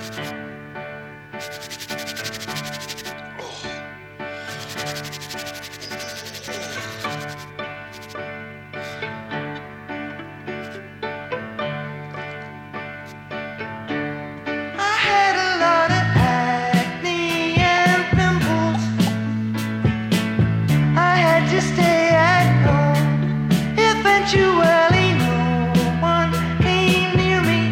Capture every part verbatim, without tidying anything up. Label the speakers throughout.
Speaker 1: Eventually, no one came near me.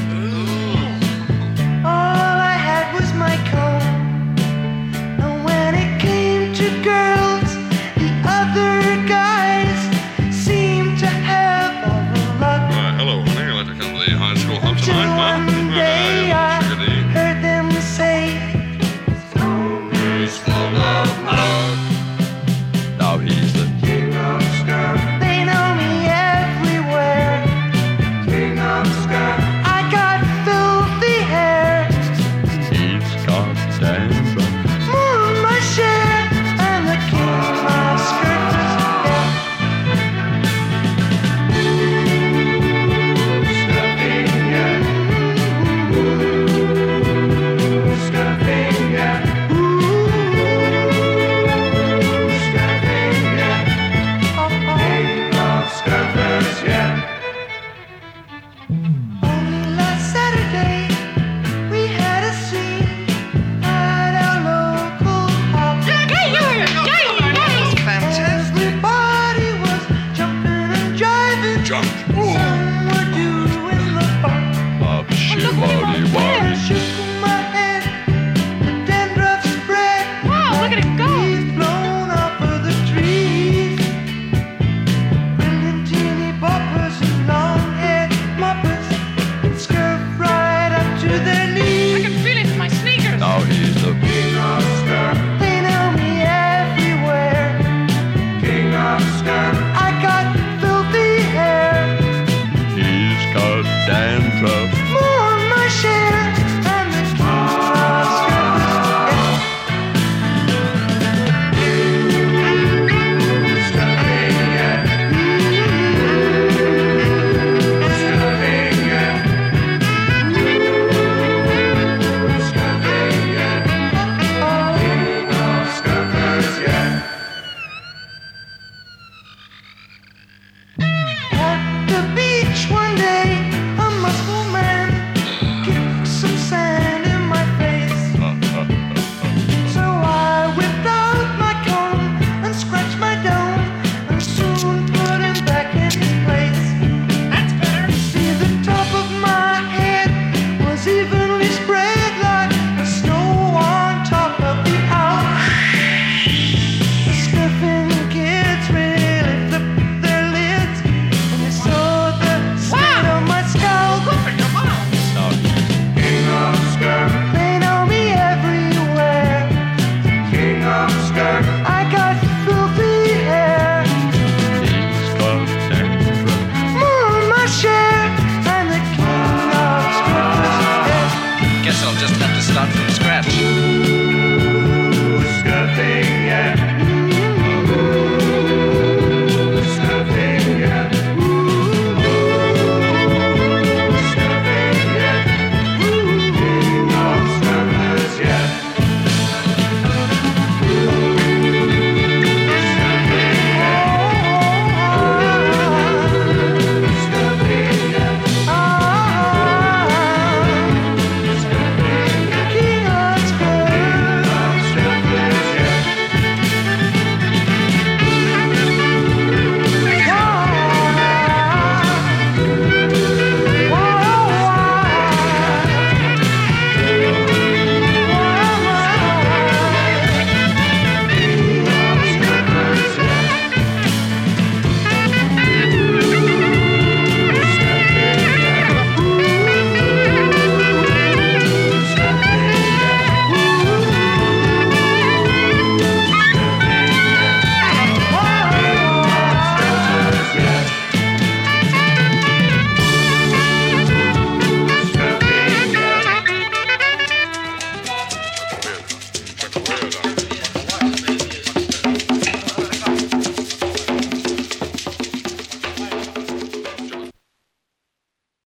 Speaker 1: All I had was my comb. And when it came to girls, the other guys seemed to have all the luck.
Speaker 2: Uh, hello, honey. I'd like to come to the high school hump
Speaker 1: Till
Speaker 2: tonight, huh?
Speaker 1: one day I heard them say,
Speaker 2: He's full of mud. Now he's the king of scum.
Speaker 1: they know me everywhere.
Speaker 2: King of scum.
Speaker 1: I got filthy hair,
Speaker 2: He's got dandruff.
Speaker 1: more than my share, and the king of skirts is dead.
Speaker 2: Stuffing ya. Stuffing ya. Stuffing ya. King of scuffers, yeah.
Speaker 1: Only last Saturday we had a scene at our local hub. Everybody was jumping and jiving.
Speaker 2: Jump.
Speaker 1: Some were doing the bump.
Speaker 2: Up shimmy wally.
Speaker 1: Shaking my head, the dandruff spread.
Speaker 3: Wow, look at it go.
Speaker 1: Leaves blown off of the trees. Brilliant teeny boppers and long-haired moppers skirt right up to their
Speaker 3: I
Speaker 1: knees.
Speaker 3: can feel it in my sneakers.
Speaker 2: Now he's the king of scum.
Speaker 1: They know me everywhere.
Speaker 2: King of scum.
Speaker 1: I got filthy hair.
Speaker 2: He's got dandruff.